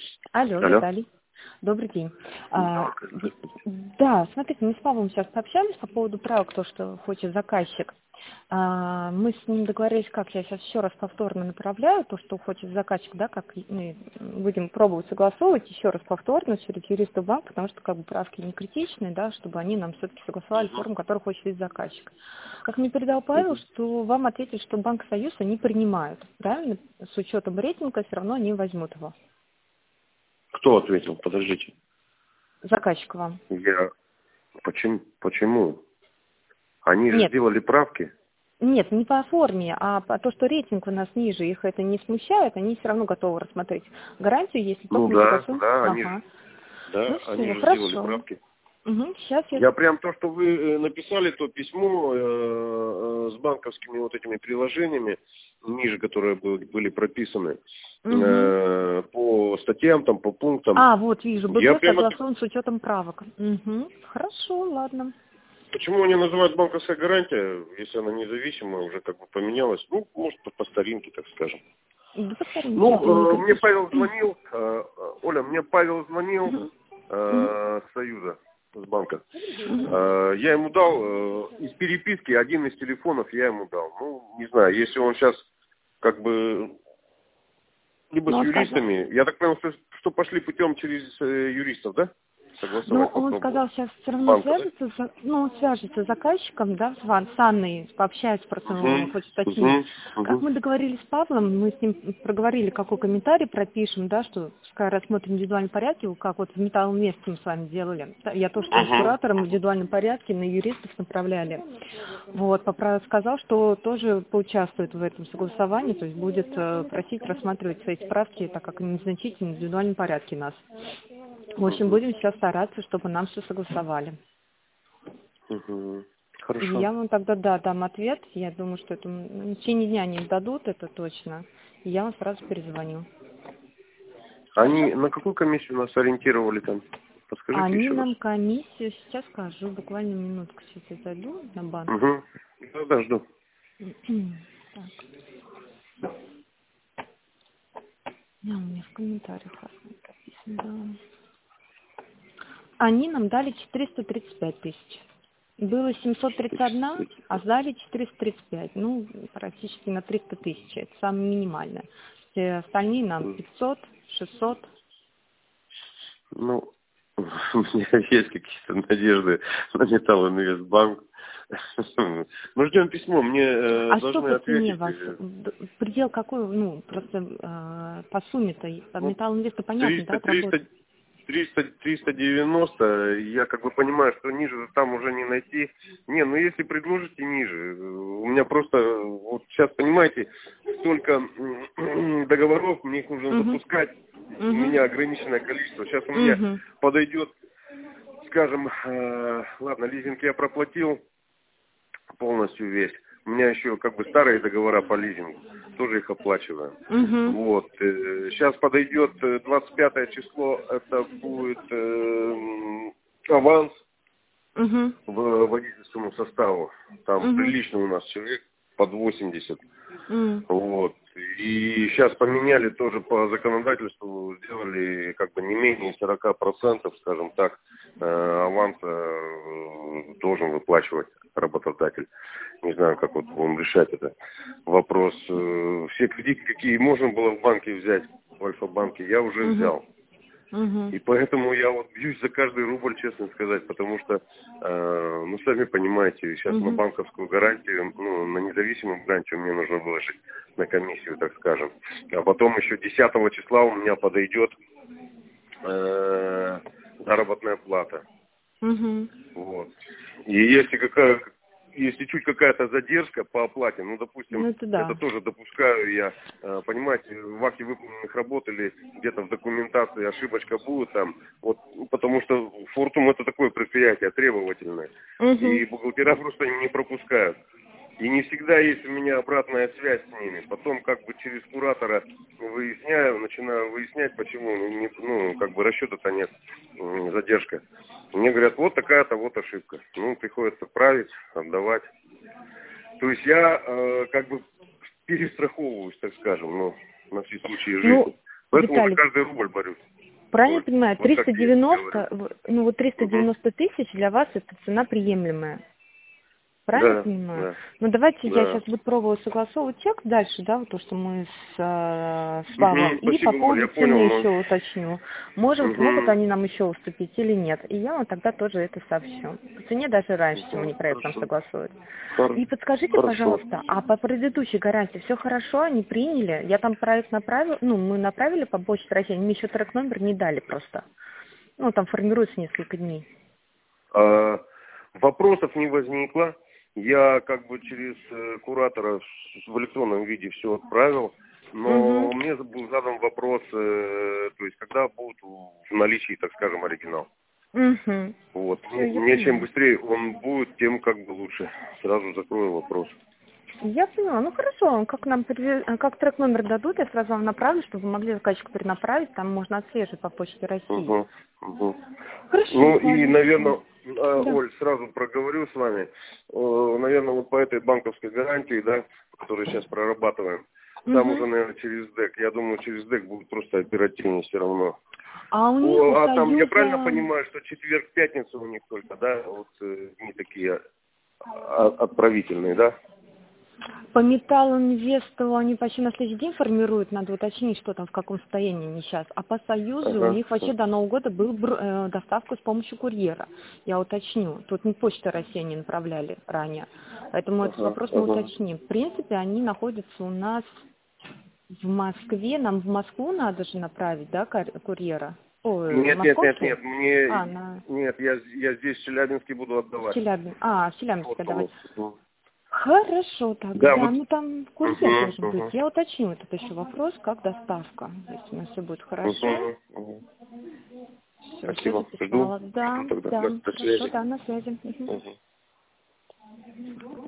Алло, Алло. Виталий. Добрый день. Да, Да, смотрите, мы с Павлом сейчас пообщались по поводу правок, то, что хочет заказчик. Мы с ним договорились, как я сейчас еще раз повторно направляю то, что хочет заказчик, да, как мы будем пробовать согласовывать еще раз повторно через юристов банк, потому что как бы правки не критичные, да, чтобы они нам все-таки согласовали форму, которую хочет видеть заказчик. Как мне передал Павел, что вам ответили, что Банк Союз они принимают, правильно? С учетом рейтинга все равно они возьмут его. Кто ответил? Подождите. Заказчик вам. Я... Почему? Они же Нет, сделали правки. нет, не по форме, а по то, что рейтинг у нас ниже, их это не смущает, они все равно готовы рассмотреть гарантию, если только Ну мы согласуем. да, Ага. Ну они все, же сделали хорошо. правки. Сейчас я... Я прям то, что вы написали, то письмо с банковскими вот этими приложениями, ниже, которые были прописаны, Мгм. по статьям, там, по пунктам. Вот вижу, Я БГ прямо... согласован с учетом правок. Угу. Хорошо, ладно. Почему они называют банковская гарантия, если она независимая, уже как бы поменялась? Ну, может, по старинке, так скажем. Да повторимся, это не Ну, мне критично. Павел звонил, Оля, мне Павел звонил Мгм. Мгм. с Союза, с банка. Мгм. Я ему дал из переписки один из телефонов я ему дал. Ну, не знаю, если он сейчас как бы либо Ну, с он сказал. юристами, я так понял, что пошли путем через юристов, да? Ну, Согласовать он попробовать. сказал, сейчас все С равно банка, да? свяжется, он свяжется с заказчиком, да, с Анной, пообщается, просто он Угу, хочет уточнить. угу, Как угу, мы договорились с Павлом, мы с ним проговорили, какой комментарий пропишем, да, что пускай рассмотрим в индивидуальном порядке, как вот в Металлинвесте мы с вами делали. Я тоже там с угу. куратором в индивидуальном порядке на юристов направляли. Вот, сказал, что тоже поучаствует в этом согласовании, то есть будет просить рассматривать свои справки, так как они незначительны в индивидуальном порядке нас. В общем, Угу, будем сейчас стараться, чтобы нам все согласовали. угу. И Хорошо. я вам тогда, да, дам ответ. Я думаю, что это в течение дня они дадут, это точно. И я вам сразу перезвоню. Хорошо? Они на какую комиссию нас ориентировали там? Подскажите Они еще раз. нам комиссию, сейчас скажу, буквально минутку, сейчас я зайду на банк. Угу. Да, жду. Так, у меня в комментариях написано, да. Они нам дали 435 тысяч. Было 731, а сдали 435. Ну, практически на 300 тысяч. Это самое минимальное. Все остальные нам 500, 600. Ну, у меня есть какие-то надежды на Металлинвестбанк. Мы ждем письмо, мне А что должны по цене ответить. вас? Предел какой? Ну, просто по сумме-то. Ну, Металлинвеста понятно, да, 300, отработать. 390, я как бы понимаю, что ниже там уже не найти. Не, ну если предложите ниже, у меня просто, вот сейчас, понимаете, столько договоров, мне их нужно Угу. запускать, у Угу. меня ограниченное количество. Сейчас у меня Угу. подойдет, скажем, ладно, лизинг я проплатил полностью весь. У меня еще как бы старые договора по лизингу, тоже их оплачиваю. Угу. Вот. Сейчас подойдет 25 число, это будет аванс Угу. в водительскому составу. Там Угу. прилично у нас человек под 80. Угу. Вот. И сейчас поменяли тоже по законодательству, сделали как бы не менее 40%, скажем так, аванса должен выплачивать работодатель. Не знаю, как вот будем решать это вопрос. Все кредиты, какие можно было в банке взять, в Альфа-банке, я уже Угу. взял. Угу. И поэтому я вот бьюсь за каждый рубль, честно сказать, потому что, ну, сами понимаете, сейчас на Угу. банковскую гарантию, ну, на независимую гарантию мне нужно выложить на комиссию, так скажем. А потом еще 10 числа у меня подойдет заработная плата. Угу. Вот. И если чуть какая-то задержка по оплате, ну, допустим, Ну, это это да. тоже допускаю я, понимаете, в акте выполненных работ или где-то в документации ошибочка будет там, вот, ну, потому что Фортум это такое предприятие требовательное, Угу. и бухгалтера просто не пропускают. И не всегда есть у меня обратная связь с ними. Потом как бы через куратора начинаю выяснять, почему, ну, как бы расчета-то нет, задержка. Мне говорят, вот такая-то вот ошибка. Ну, приходится править, отдавать. То есть я как бы перестраховываюсь, так скажем, ну, на все случаи Ну, жизни. Поэтому за Виталий, каждый рубль борюсь. правильно Вот, понимаю, вот как я говорю. 390, ну вот 390 тысяч для вас это цена приемлемая. Правильно Да, понимаю? да, Ну давайте я да. сейчас буду пробовать согласовывать текст дальше, да, вот то, что мы с Павлом. И по Спасибо, Оль, поводу я понял, цены но... еще уточню. Могут они нам еще уступить или нет. И я вам тогда тоже это сообщу. По цене даже раньше, чем они проект нам Хорошо. согласуют. И Хор- подскажите, Хорошо. пожалуйста, а по предыдущей гарантии все хорошо, они приняли? Я там проект направила, ну, мы направили по почте России, они мне еще трек-номер не дали просто. Ну, там формируется несколько дней. Вопросов не возникло. Я как бы через куратора в электронном виде все отправил, но Угу. мне был задан вопрос, то есть когда будет в наличии, так скажем, оригинал. Угу. Вот. Все, я Мне чем поняла. быстрее он будет, тем как бы лучше. Сразу закрою вопрос. Я поняла. Ну хорошо, как трек номер дадут, я сразу вам направлю, чтобы вы могли заказчику перенаправить, там можно отслеживать по почте России. Угу, угу. Хорошо, Ну и, ладно, все. наверное, Да. Оль, сразу проговорю с вами. Наверное, вот по этой банковской гарантии, да, которую сейчас прорабатываем, там уже, Угу. наверное, через ДЭК. Я думаю, через ДЭК будет просто оперативнее все равно. А у них, у А там, я правильно Союза, понимаю, что четверг, пятница у них только, да, вот не такие отправительные, да? по Металлинвесту они почти на следующий день формируют, надо уточнить, что там, в каком состоянии они сейчас. А по Союзу у Ага. них вообще до Нового года был доставка с помощью курьера. Я уточню. Тут не почта России они направляли ранее. Поэтому этот Ага. вопрос мы Ага. уточним. В принципе, они находятся у нас в Москве. Нам в Москву надо же направить, да, курьера? Ой, Нет, московский? мне, На нет, я здесь в Челябинске буду в отдавать. Челябинске. В Челябинске Вот давать. он. Мгм. Хорошо Да, тогда. вот. Ну там курьер Угу, должен быть. угу, Я уточню этот еще вопрос, как доставка. Если у нас все будет хорошо. угу, угу. Все Спасибо. Жду. записала. Да, Жду тогда. да, До хорошо, связи. да, на связи. Мгм. Мгм.